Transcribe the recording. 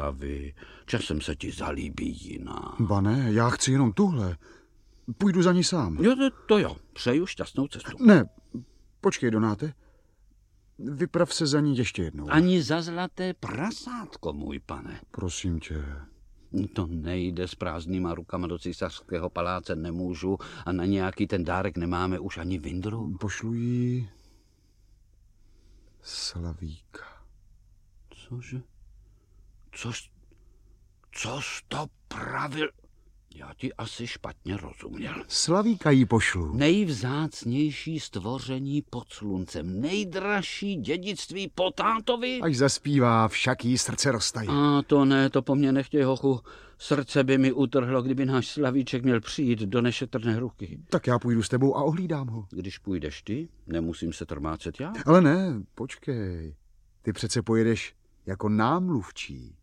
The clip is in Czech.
oslavy. Časem se ti zalíbí jiná. Ba ne, já chci jenom tuhle. Půjdu za ní sám. Jo, to jo. Přeju šťastnou cestu. Ne, počkej, Donáte. Vyprav se za ní ještě jednou. Ani za zlaté prasátko, můj pane. Prosím tě. To nejde, s prázdnýma rukama do císařského paláce nemůžu a na nějaký ten dárek nemáme už ani vindru. Pošlu jí Slavíka. Cože? Což to pravil? Já ti asi špatně rozuměl. Slavíka jí pošlu. Nejvzácnější stvoření pod sluncem, nejdražší dědictví po tátovi. Až zaspívá, však jí srdce roztají. A to ne, to po mně nechtěj, hochu. Srdce by mi utrhlo, kdyby náš Slavíček měl přijít do nešetrné ruky. Tak já půjdu s tebou a ohlídám ho. Když půjdeš ty, nemusím se trmácet já. Ale ne, počkej. Ty přece pojedeš jako námluvčí.